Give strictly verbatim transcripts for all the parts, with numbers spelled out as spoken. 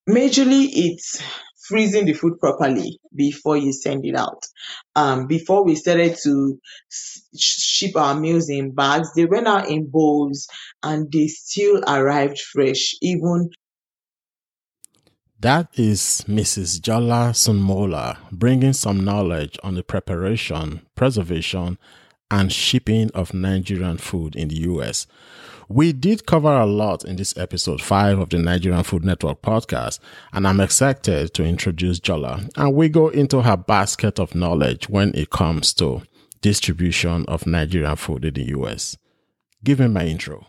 Majorly, it's freezing the food properly before you send it out. Um, before we started to s- ship our meals in bags, they went out in bowls and they still arrived fresh, even. That is Missus Jola Sunmola bringing some knowledge on the preparation, preservation, and shipping of Nigerian food in the U S. We did cover a lot in this episode five of the Nigerian Food Network podcast, and I'm excited to introduce Jola. And we go into her basket of knowledge when it comes to distribution of Nigerian food in the U S. Give me my intro.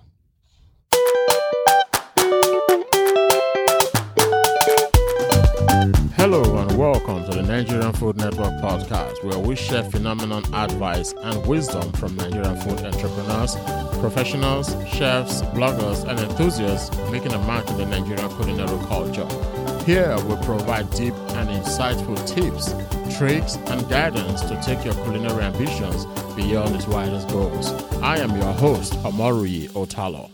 Hello and welcome to the Nigerian Food Network podcast, where we share phenomenon advice and wisdom from Nigerian food entrepreneurs, professionals, chefs, bloggers, and enthusiasts making a mark in the Nigerian culinary culture. Here we provide deep and insightful tips, tricks, and guidance to take your culinary ambitions beyond its widest goals. I am your host, Omorui Otalo.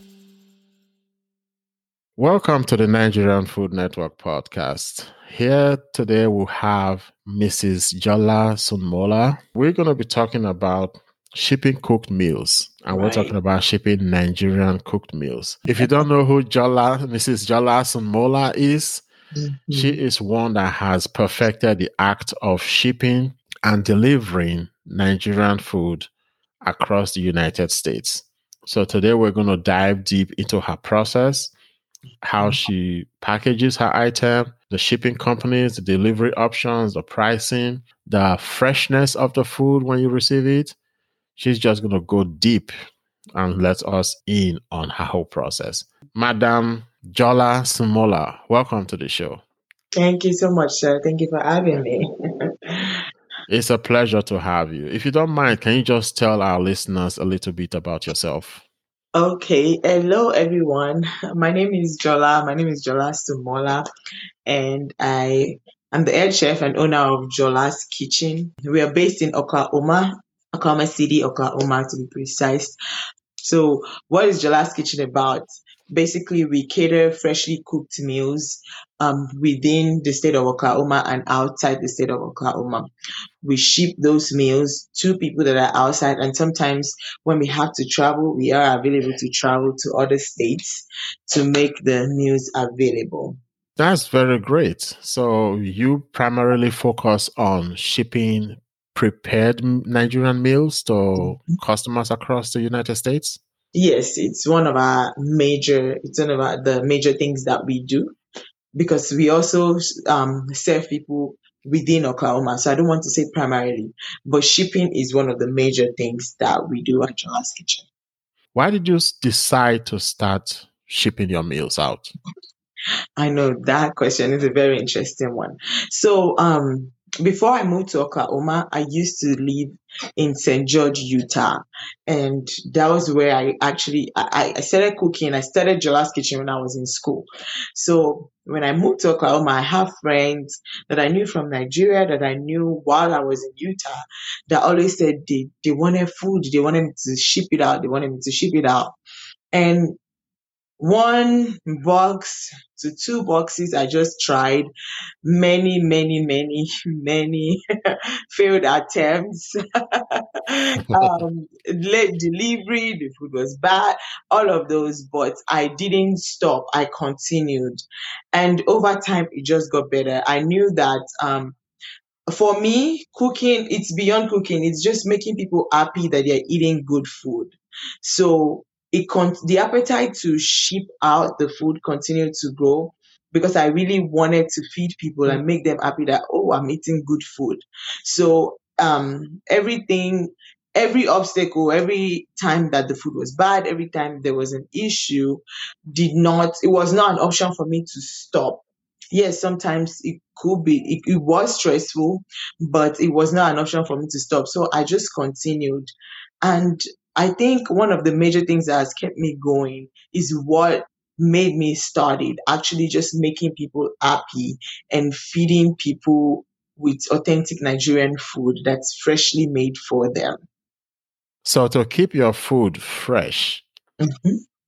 Welcome to the Nigerian Food Network podcast. Here today we have Missus Jola Sunmola. We're going to be talking about shipping cooked meals, and right. We're talking about shipping Nigerian cooked meals. If you don't know who Jola, Missus Jola Sunmola is, mm-hmm. She is one that has perfected the act of shipping and delivering Nigerian food across the United States. So today we're going to dive deep into her process, how she packages her item, the shipping companies, the delivery options, the pricing, the freshness of the food when you receive it. She's just going to go deep and let us in on her whole process. Madam Jola Sunmola, welcome to the show. Thank you so much, sir. Thank you for having me. It's a pleasure to have you. If you don't mind, can you just tell our listeners a little bit about yourself? Okay, hello everyone. My name is Jola. My name is Jola Sunmola, and I am the head chef and owner of Jola's Kitchen. We are based in Oklahoma, Oklahoma City, Oklahoma to be precise. So, what is Jola's Kitchen about? Basically, we cater freshly cooked meals um, within the state of Oklahoma and outside the state of Oklahoma. We ship those meals to people that are outside, and sometimes when we have to travel, we are available to travel to other states to make the meals available. That's very great. So you primarily focus on shipping prepared Nigerian meals to mm-hmm. customers across the United States? Yes, it's one of our major, it's one of our, the major things that we do, because we also um, serve people within Oklahoma. So I don't want to say primarily, but shipping is one of the major things that we do at Jola's Kitchen. Why did you decide to start shipping your meals out? I know that question is a very interesting one. So um, before I moved to Oklahoma, I used to live in Saint George, Utah. And that was where I actually, I, I started cooking. I started Jola's Kitchen when I was in school. So when I moved to Oklahoma, I have friends that I knew from Nigeria, that I knew while I was in Utah, that always said they, they wanted food. They wanted me to ship it out. They wanted me to ship it out. And one box to two boxes, I just tried many, many, many, many failed attempts. um, late delivery, the food was bad, all of those, but I didn't stop. I continued. And over time, it just got better. I knew that um, for me, cooking, it's beyond cooking. It's just making people happy that they're eating good food. So it con- the appetite to ship out the food continued to grow, because I really wanted to feed people and make them happy that, oh, I'm eating good food. So um, everything, every obstacle, every time that the food was bad, every time there was an issue, did not, it was not an option for me to stop. Yes, sometimes it could be, it, it was stressful, but it was not an option for me to stop. So I just continued. And I think one of the major things that has kept me going is what made me start it, actually just making people happy and feeding people with authentic Nigerian food that's freshly made for them. So to keep your food fresh, mm-hmm.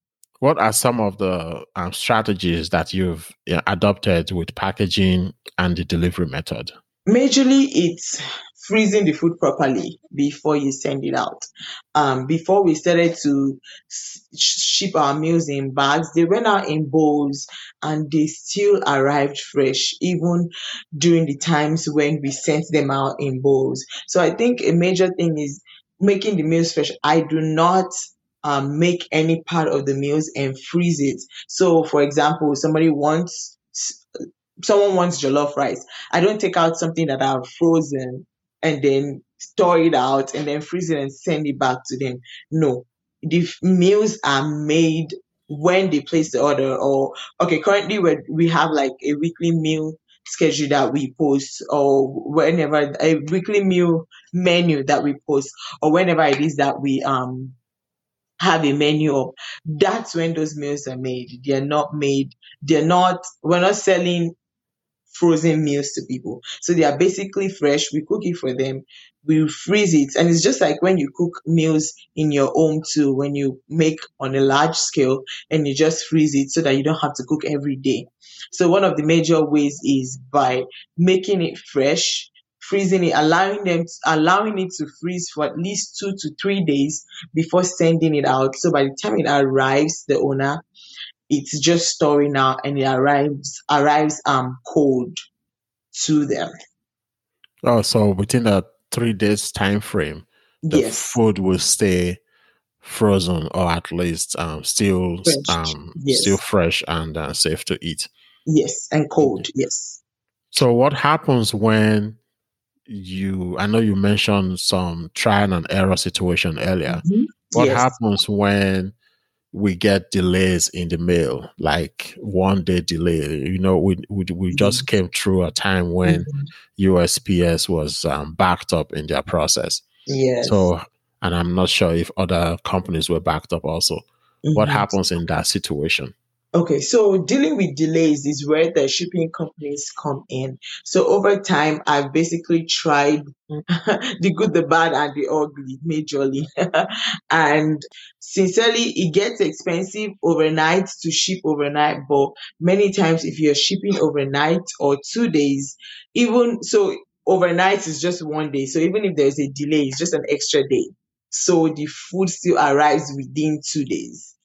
What are some of the um, strategies that you've uh, adopted with packaging and the delivery method? Majorly, it's freezing the food properly before you send it out. Um, before we started to s- ship our meals in bags, they went out in bowls and they still arrived fresh, even during the times when we sent them out in bowls. So I think a major thing is making the meals fresh. I do not um, make any part of the meals and freeze it. So, for example, somebody wants someone wants jollof rice. I don't take out something that I've frozen and then store it out and then freeze it and send it back to them. No, the f- meals are made when they place the order. Or okay, currently we we have like a weekly meal schedule that we post, or whenever a weekly meal menu that we post, or whenever it is that we um have a menu up. That's when those meals are made. They are not made. They're not. We're not selling frozen meals to people. So they are basically fresh. We cook it for them. We freeze it. And it's just like when you cook meals in your home too, when you make on a large scale and you just freeze it so that you don't have to cook every day. So one of the major ways is by making it fresh, freezing it, allowing them, allowing it to freeze for at least two to three days before sending it out. So by the time it arrives, the owner, it's just storing out and it arrives arrives um cold to them. Oh, so within a three days time frame, the Yes, food will stay frozen or at least um, still fresh. um, still Yes, fresh and uh, safe to eat. yes, and cold. Okay. Yes. So what happens when you, I know you mentioned some trial and error situation earlier. Mhm. What Yes. happens when we get delays in the mail, like one day delay? You know, we we, we just Yes. came through a time when Mhm. U S P S was um, backed up in their process. Yes. So, and I'm not sure if other companies were backed up also. What Mhm. happens in that situation? Okay, so dealing with delays is where the shipping companies come in. So over time, I've basically tried the good, the bad, and the ugly majorly. And sincerely, it gets expensive overnight to ship overnight, but many times if you're shipping overnight or two days, even so, overnight is just one day. So even if there's a delay, it's just an extra day. So the food still arrives within two days,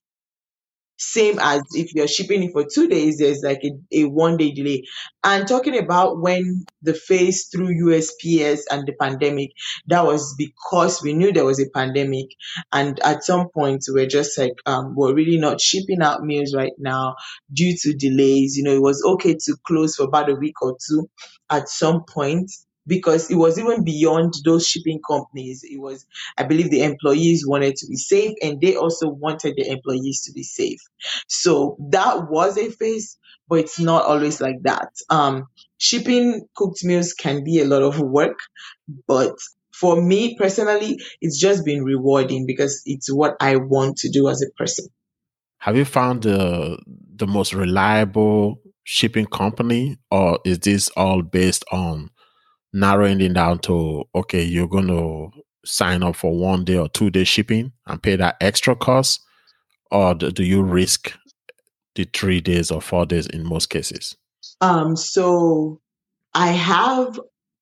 same as if you're shipping it for two days, there's like a, a one day delay. And talking about when the phase through U S P S and the pandemic, that was because we knew there was a pandemic. And at some point, we're just like, um, we're really not shipping out meals right now due to delays. You know, it was okay to close for about a week or two at some point, because it was even beyond those shipping companies. It was, I believe the employees wanted to be safe and they also wanted the employees to be safe. So that was a phase, but it's not always like that. Um, shipping cooked meals can be a lot of work, but for me personally, it's just been rewarding because it's what I want to do as a person. Have you found the the most reliable shipping company, or is this all based on narrowing it down to, okay, you're going to sign up for one day or two day shipping and pay that extra cost, or do do you risk the three days or four days in most cases? Um, so I have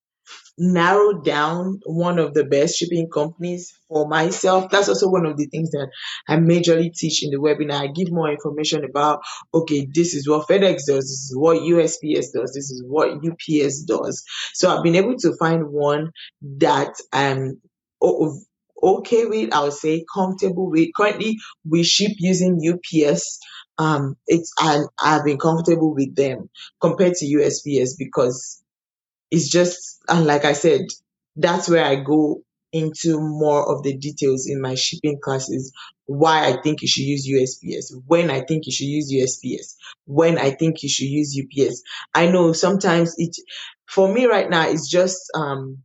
narrowed down one of the best shipping companies for myself. That's also one of the things that I majorly teach in the webinar. I give more information about, okay, this is what FedEx does, this is what U S P S does, this is what U P S does. So I've been able to find one that I'm o- okay with, I would say comfortable with. Currently, we ship using U P S. Um, it's and I've been comfortable with them compared to U S P S because it's just, and like I said, that's where I go into more of the details in my shipping classes. Why I think you should use U S P S, when I think you should use U S P S, when I think you should use U P S. I know sometimes it, for me right now, it's just um,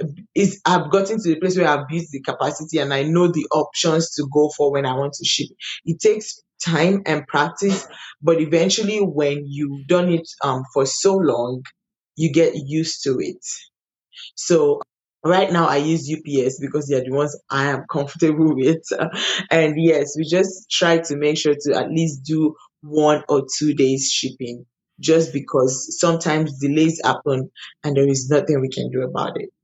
is I've gotten to the place where I've built the capacity and I know the options to go for when I want to ship. It takes time and practice, but eventually, when you've done it um, for so long, you get used to it. So Right now, I use U P S because they're the ones I am comfortable with. And yes, we just try to make sure to at least do one or two days shipping, just because sometimes delays happen and there is nothing we can do about it.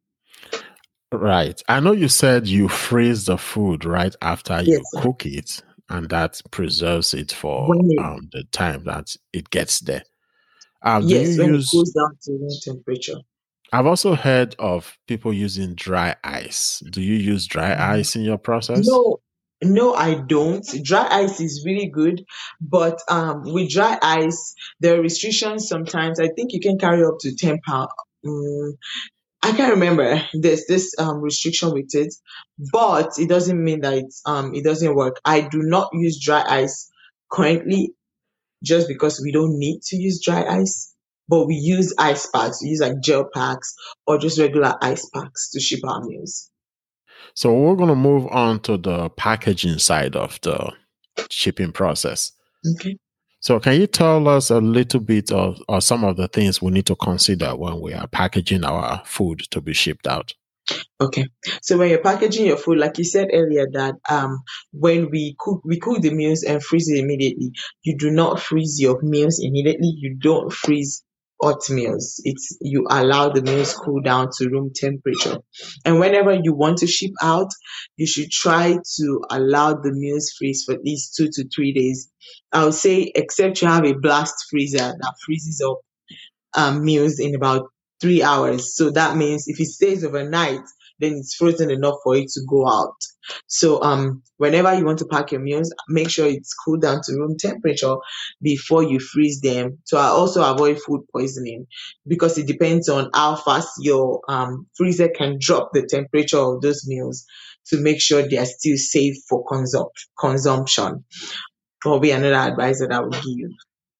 Right. I know you said you freeze the food right after Yes, you sir. cook it, and that preserves it for When it, um, the time that it gets there. Um, do you yes, when it use? cools down to room temperature. I've also heard of people using dry ice. Do you use dry ice in your process? No, no, I don't. Dry ice is really good, but um, with dry ice, there are restrictions sometimes. I think you can carry up to ten pounds. Um, I can't remember. There's this um restriction with it, but it doesn't mean that it's um it doesn't work. I do not use dry ice currently just because we don't need to use dry ice, but we use ice packs. We use like gel packs or just regular ice packs to ship our meals. So we're going to move on to the packaging side of the shipping process. Okay. So can you tell us a little bit of or some of the things we need to consider when we are packaging our food to be shipped out? Okay. So when you're packaging your food, like you said earlier, that um when we cook we cook the meals and freeze it immediately. You do not freeze your meals immediately. You don't freeze hot meals. It's you allow the meals cool down to room temperature. And whenever you want to ship out, you should try to allow the meals freeze for at least two to three days. I would say except you have a blast freezer that freezes up um, meals in about three hours. So that means if it stays overnight, then it's frozen enough for it to go out. So um, whenever you want to pack your meals, make sure it's cooled down to room temperature before you freeze them. To also avoid food poisoning, because it depends on how fast your um, freezer can drop the temperature of those meals to make sure they are still safe for consum- consumption. Probably another advice that I would give.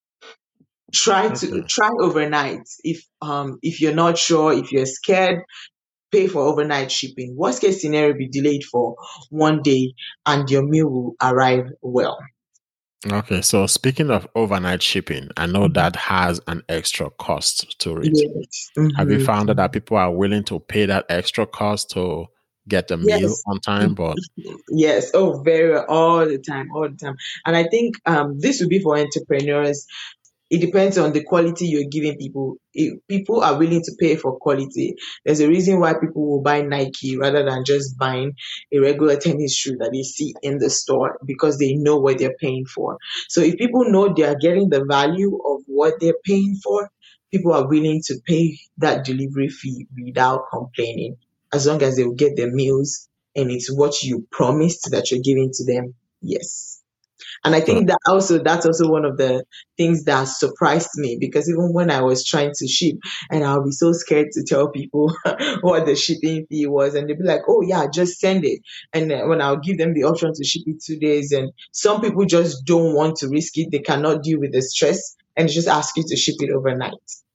Try to Okay. try overnight. If um if you're not sure, if you're scared, pay for overnight shipping. Worst case scenario, be delayed for one day and your meal will arrive well. Okay. So speaking of overnight shipping, I know that has an extra cost to it. Yes. Have you hmm found that people are willing to pay that extra cost to get the meal Yes. on time? But Yes. Oh, very well. All the time, all the time. And I think um this would be for entrepreneurs. It depends on the quality you're giving people. If people are willing to pay for quality, there's a reason why people will buy Nike rather than just buying a regular tennis shoe that they see in the store, because they know what they're paying for. So if people know they are getting the value of what they're paying for, people are willing to pay that delivery fee without complaining, as long as they will get their meals and it's what you promised that you're giving to them. Yes. And I so think that also that's also one of the things that surprised me, because even when I was trying to ship, and I'll be so scared to tell people what the shipping fee was, and they'll be like, "Oh yeah, just send it." And uh, when I'll give them the option to ship it two days, and some people just don't want to risk it, they cannot deal with the stress, and just ask you to ship it overnight.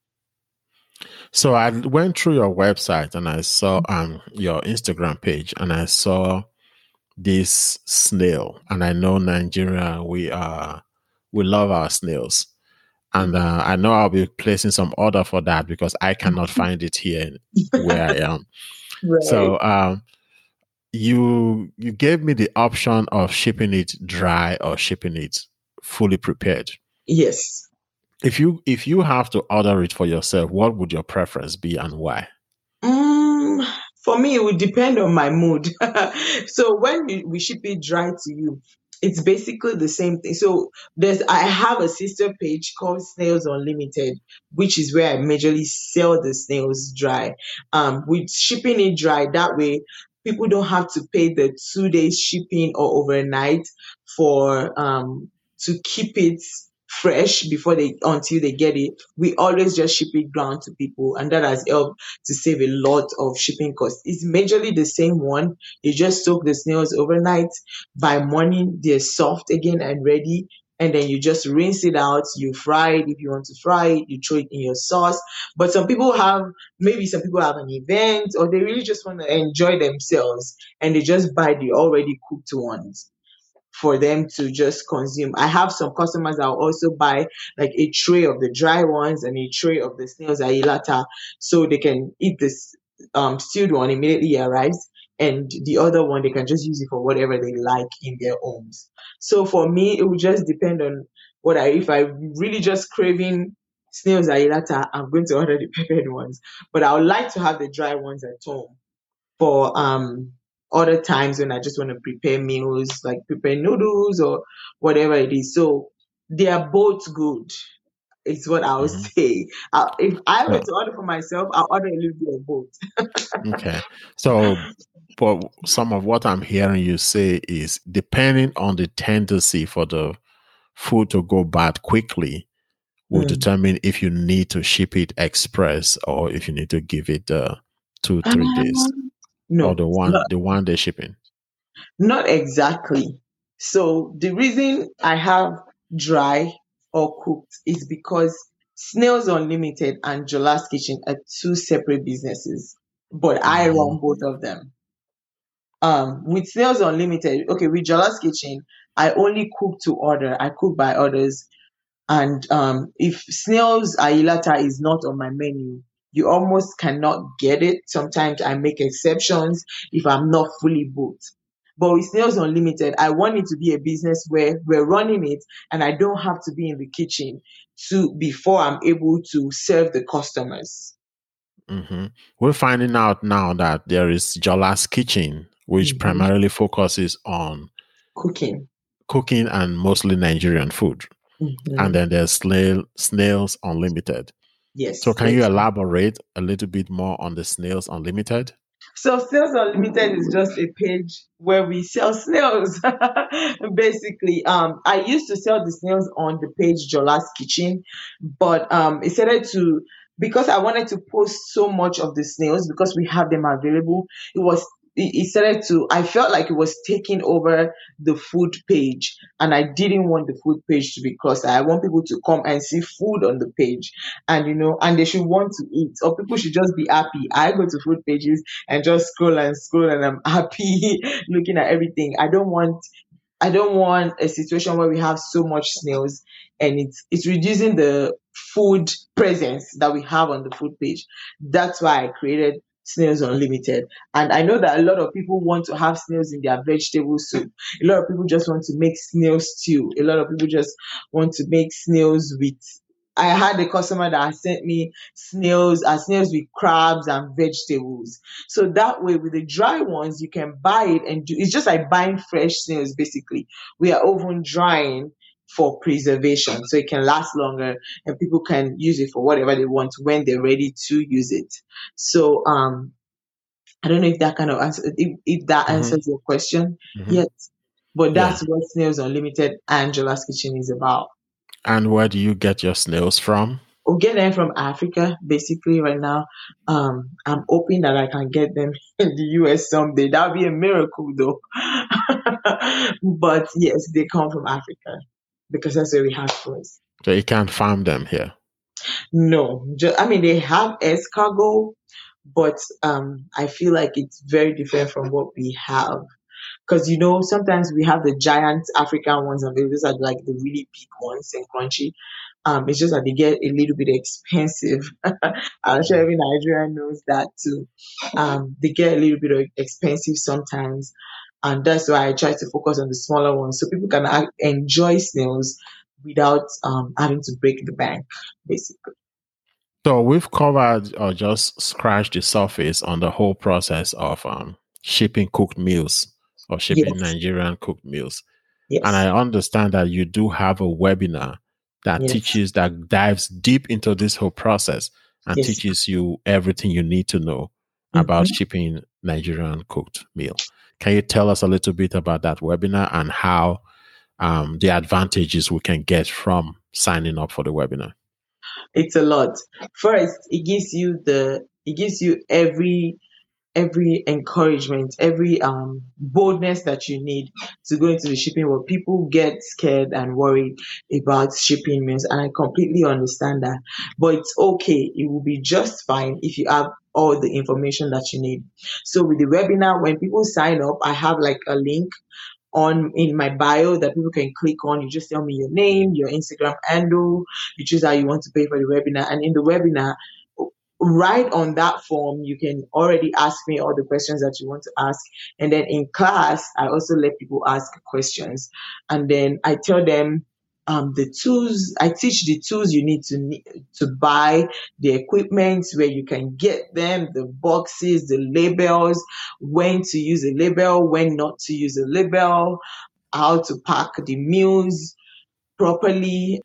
so I went through your website and I saw um your Instagram page and I saw this snail. And I know Nigeria, we are we love our snails. And uh, I know I'll be placing some order for that because I cannot find it here where I am. Right. So um, you you gave me the option of shipping it dry or shipping it fully prepared. Yes. If you if you have to order it for yourself, what would your preference be and why? Mm, for me, it would depend on my mood. So when we, we ship it dry to you, it's basically the same thing. So there's I have a sister page called Snails Unlimited, which is where I majorly sell the snails dry. Um, with shipping it dry, that way people don't have to pay the two days shipping or overnight for um to keep it fresh before they until they get it. We always just ship it ground to people, and that has helped to save a lot of shipping costs. It's majorly the same one. You just soak the snails overnight. By morning, they're soft again and ready. And then you just rinse it out. You fry it if you want to fry it. You throw it in your sauce. But some people have, maybe some people have an event, or they really just want to enjoy themselves, and they just buy the already cooked ones for them to just consume. I have some customers that will also buy like a tray of the dry ones and a tray of the snails ayilata, so they can eat this um, stewed one immediately arrives, and the other one they can just use it for whatever they like in their homes. So for me, it would just depend on what I if I really just craving snails ayilata, I'm going to order the peppered ones. But I would like to have the dry ones at home for um other times when I just want to prepare meals, like prepare noodles or whatever it is. So they are both good. Is what I would Hmm. say. Uh, if I were So, to order for myself, I'll order a little bit of both. okay. So, but some of what I'm hearing you say is depending on the tendency for the food to go bad quickly will Mm. determine if you need to ship it express or if you need to give it uh, two, three days Um, or no, the one, not the one day shipping. not exactly. So the reason I have dry or cooked is because Snails Unlimited and Jola's Kitchen are two separate businesses, but I Hmm. run both of them. Um, with Snails Unlimited, okay, with Jola's Kitchen, I only cook to order. I cook by orders. And um, if snails ayilata is not on my menu, you almost cannot get it. Sometimes I make exceptions if I'm not fully booked. But with Snails Unlimited, I want it to be a business where we're running it and I don't have to be in the kitchen to before I'm able to serve the customers. Hmm. We're finding out now that there is Jola's Kitchen, which Mhm. primarily focuses on Cooking. cooking and mostly Nigerian food. And Mhm. then there's snail, Snails Unlimited. So Yes, can you yes. elaborate a little bit more on the Snails Unlimited? So Snails Unlimited is just a page where we sell snails. Basically, um, I used to sell the snails on the page Jola's Kitchen, but um, it started to because I wanted to post so much of the snails because we have them available. It was it it started to. I felt like it was taking over the food page, and I didn't want the food page to be clustered. I want people to come and see food on the page, and you know, and they should want to eat, or people should just be happy. I go to food pages and just scroll and scroll and I'm happy looking at everything. I don't want I don't want a situation where we have so much snails and it's it's reducing the food presence that we have on the food page. That's why I created Snails Unlimited. And I know that a lot of people want to have snails in their vegetable soup. A lot of people just want to make snail stew. A lot of people just want to make snails with I had a customer that sent me snails and snails with crabs and vegetables. So that way, with the dry ones, you can buy it and do. It's just like buying fresh snails. Basically, we are oven drying for preservation, so it can last longer and people can use it for whatever they want when they're ready to use it. So, um, I don't know if that kind of answer if, if that Hmm. answers your question Hmm. yet, but Yeah. that's what Snails Unlimited and Jola's Kitchen is about. And where do you get your snails from? We'll get them from Africa, basically, right now. Um, I'm hoping that I can get them in the U S someday. That would be a miracle, though. But yes, they come from Africa because that's where we have first. So you can't farm them here. No, ju- I mean, they have escargot, but um, I feel like it's very different from what we have. Because you know, sometimes we have the giant African ones, and those are like the really big ones and crunchy. Um, it's just that they get a little bit expensive. I'm sure Mhm. every Nigerian knows that too. Um, they get a little bit expensive sometimes, and that's why I try to focus on the smaller ones so people can ac- enjoy snails without um having to break the bank, basically. So we've covered or just scratched the surface on the whole process of um, shipping cooked meals or shipping Yes, Nigerian cooked meals. And yes, I understand that you do have a webinar that yes, teaches, that dives deep into this whole process and yes. teaches you everything you need to know about Mhm. shipping Nigerian cooked meal. Can you tell us a little bit about that webinar and how um, the advantages we can get from signing up for the webinar? It's a lot. First, it gives you the it gives you every every encouragement, every um boldness that you need to go into the shipping world. People get scared and worried about shipping meals, and I completely understand that. But it's okay. It will be just fine if you have all the information that you need. So with the webinar, when people sign up, I have like a link on in my bio that people can click on. You just tell me your name, your Instagram handle, you choose how you want to pay for the webinar. And in the webinar, right on that form, you can already ask me all the questions that you want to ask. And then in class, I also let people ask questions. And then I tell them um, the tools, I teach the tools you need to need to buy, the equipment, where you can get them, the boxes, the labels, when to use a label, when not to use a label, how to pack the meals properly,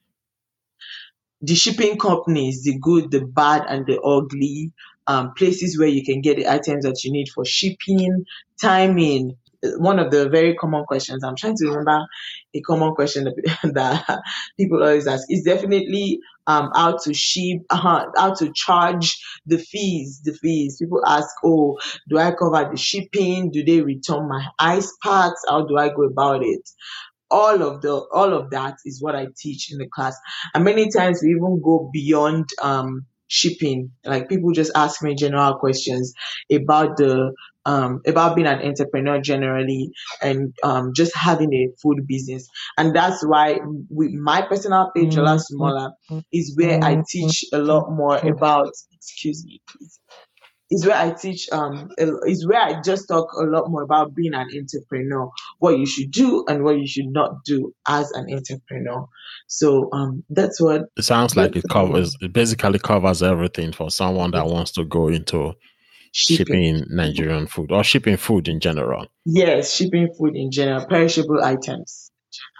the shipping companies, the good, the bad, and the ugly, um, places where you can get the items that you need for shipping, timing. One of the very common questions, I'm trying to remember a common question that, that people always ask is definitely um, how to ship, uh, how to charge the fees, the fees. People ask, oh, do I cover the shipping? Do they return my ice packs? How do I go about it? all of the all of that is what I teach in the class. And many times we even go beyond um shipping. Like people just ask me general questions about the um about being an entrepreneur generally, and um just having a food business. And that's why with my personal page, Jola Sumola, is where I teach a lot more about, excuse me please, is where I teach, um, is where I just talk a lot more about being an entrepreneur, what you should do and what you should not do as an entrepreneur. So um, that's what. It sounds like it covers, it basically covers everything for someone that wants to go into shipping, shipping Nigerian food or shipping food in general. Yes, shipping food in general, perishable items.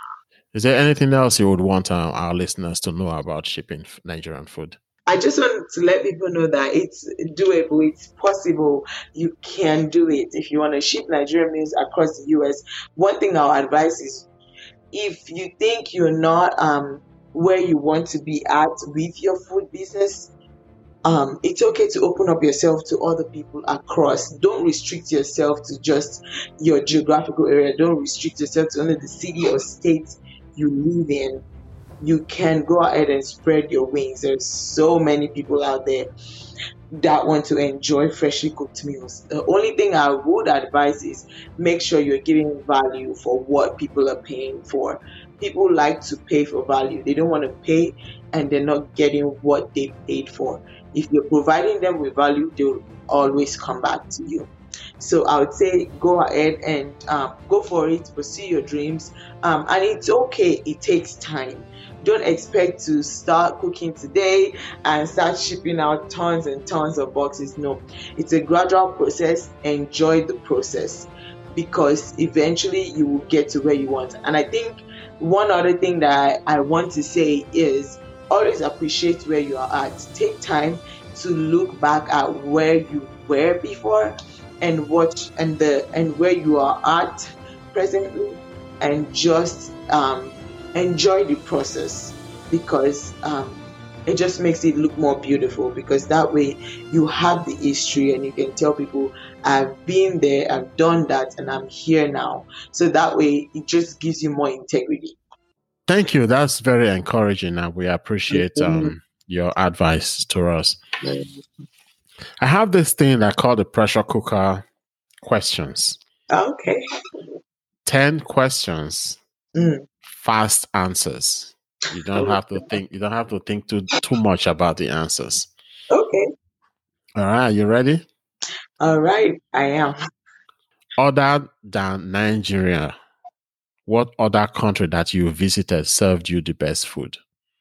Is there anything else you would want our, our listeners to know about shipping Nigerian food? I just want to let people know that it's doable, it's possible. You can do it if you want to ship Nigerian meals across the U S. One thing our advice is, if you think you're not um, where you want to be at with your food business, um, it's okay to open up yourself to other people across. Don't restrict yourself to just your geographical area. Don't restrict yourself to only the city or state you live in. You can go ahead and spread your wings. There's so many people out there that want to enjoy freshly cooked meals. The only thing I would advise is make sure you're giving value for what people are paying for. People like to pay for value. They don't want to pay and they're not getting what they paid for. If you're providing them with value, they'll always come back to you. So I would say go ahead and um, go for it, pursue your dreams. Um, and it's okay, it takes time. Don't expect to start cooking today and start shipping out tons and tons of boxes. No, it's a gradual process. Enjoy the process, because eventually you will get to where you want. And I think one other thing that I want to say is always appreciate where you are at. Take time to look back at where you were before and watch and the and where you are at presently, and just um, enjoy the process, because um, it just makes it look more beautiful, because that way you have the history and you can tell people, I've been there, I've done that, and I'm here now. So that way it just gives you more integrity. Thank you. That's very encouraging, and we appreciate mm-hmm. um, your advice to us. Mm-hmm. I have this thing I call the pressure cooker questions. Okay. Ten questions, mm. fast answers. You don't have to think. You don't have to think too too much about the answers. Okay. All right. You ready? All right. I am. Other than Nigeria, what other country that you visited served you the best food?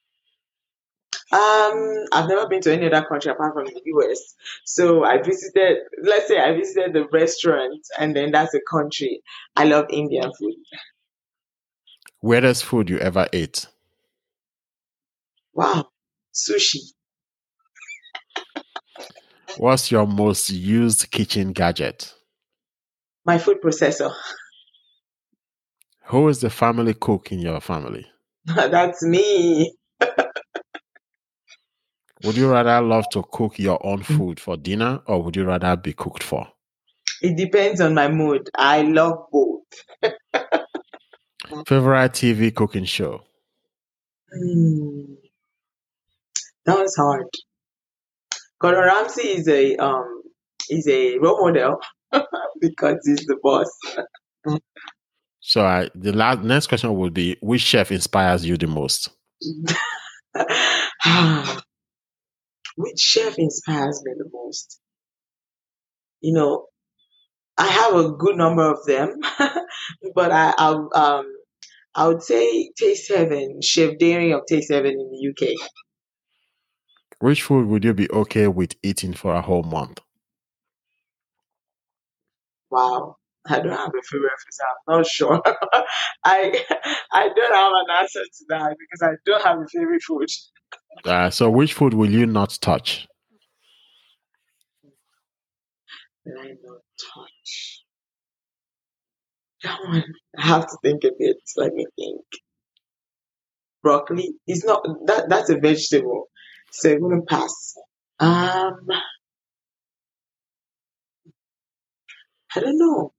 Um, I've never been to any other country apart from the U S. So I visited, let's say I visited the restaurant, and then that's a country. I love Indian food. Weirdest food you ever ate? Wow, sushi. What's your most used kitchen gadget? My food processor. Who is the family cook in your family? That's me. Would you rather love to cook your own food for dinner, or would you rather be cooked for? It depends on my mood. I love both. Favorite T V cooking show? Hmm. That was hard. Gordon Ramsay is a um is a role model because he's the boss. So I, the last next question would be: which chef inspires you the most? Which chef inspires me the most? You know, I have a good number of them, but I, I um I would say Taste Heaven, Chef Dairy of Taste Heaven in the U K. Which food would you be okay with eating for a whole month? Wow, I don't have a favorite food. I'm not sure. I I don't have an answer to that because I don't have a favorite food. Uh, so, which food will you not touch? That I not touch. That one, I have to think a bit. Let me think. Broccoli is not that. That's a vegetable, so I'm gonna pass. Um, I don't know.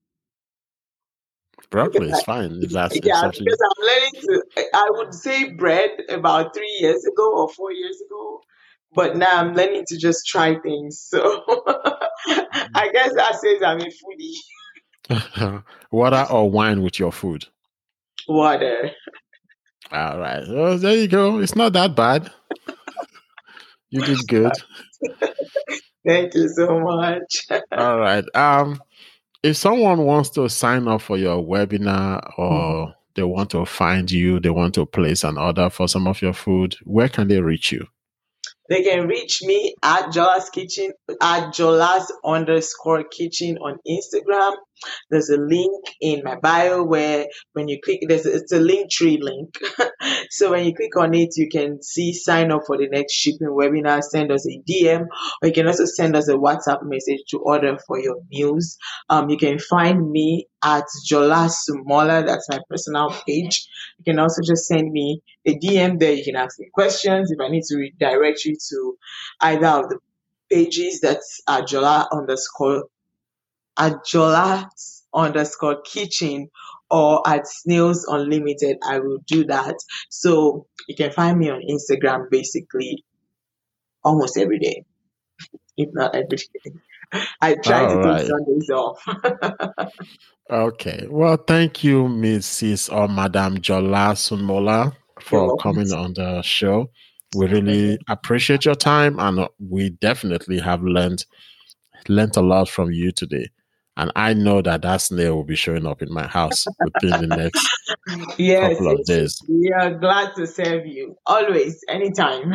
Because Broccoli I, is fine. If that's if yeah, something. because I'm learning to. I would say bread about three years ago or four years ago, but now I'm learning to just try things. So I guess that says I'm a foodie. Water or wine with your food? Water. All right. Well, there you go. It's not that bad. You did good. Thank you so much. All right. Um, if someone wants to sign up for your webinar or they want to find you, they want to place an order for some of your food, where can they reach you? They can reach me at Jola's Kitchen, at Jola's underscore kitchen on Instagram. There's a link in my bio where when you click, there's a, it's a link tree link. So when you click on it, you can see sign up for the next shipping webinar, send us a D M, or you can also send us a WhatsApp message to order for your meals. Um, you can find me at Jola Sumola. That's my personal page. You can also just send me a D M there. You can ask me questions. If I need to redirect you to either of the pages, that's at Jola underscore at Jola underscore kitchen or at Snails Unlimited, I will do that. So you can find me on Instagram basically almost every day, if not every day. I try All to right. take Sundays off. Okay. Well, thank you, Missus or Madam Jola Sunmola, for coming on the show. We really appreciate your time, and we definitely have learned learned a lot from you today. And I know that that snail will be showing up in my house within the next yes, couple of days. We are glad to serve you always, anytime.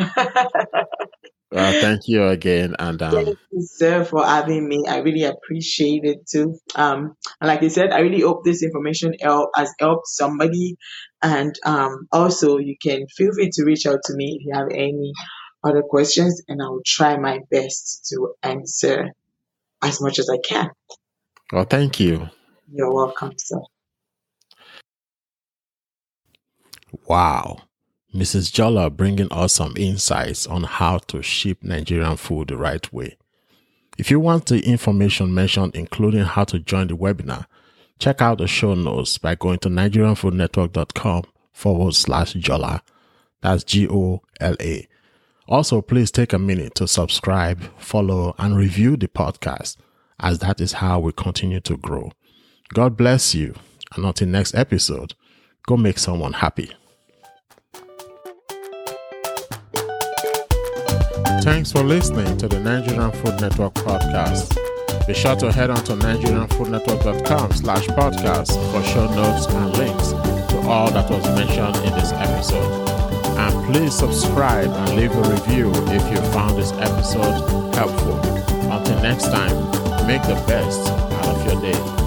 Uh, thank you again, and um, thank you, sir, for having me. I really appreciate it too. Um, and like I said, I really hope this information help, has helped somebody. And um, also, you can feel free to reach out to me if you have any other questions, and I will try my best to answer as much as I can. Well, thank you. You're welcome, sir. Wow. Missus Jola bringing us some insights on how to ship Nigerian food the right way. If you want the information mentioned, including how to join the webinar, check out the show notes by going to nigerianfoodnetwork.com forward slash Jola. That's G O L A. Also, please take a minute to subscribe, follow, and review the podcast, as that is how we continue to grow. God bless you, and until next episode, go make someone happy. Thanks for listening to the Nigerian Food Network podcast. Be sure to head on to nigerianfoodnetwork.com slash podcast for show notes and links to all that was mentioned in this episode. And please subscribe and leave a review if you found this episode helpful. Until next time, make the best out of your day.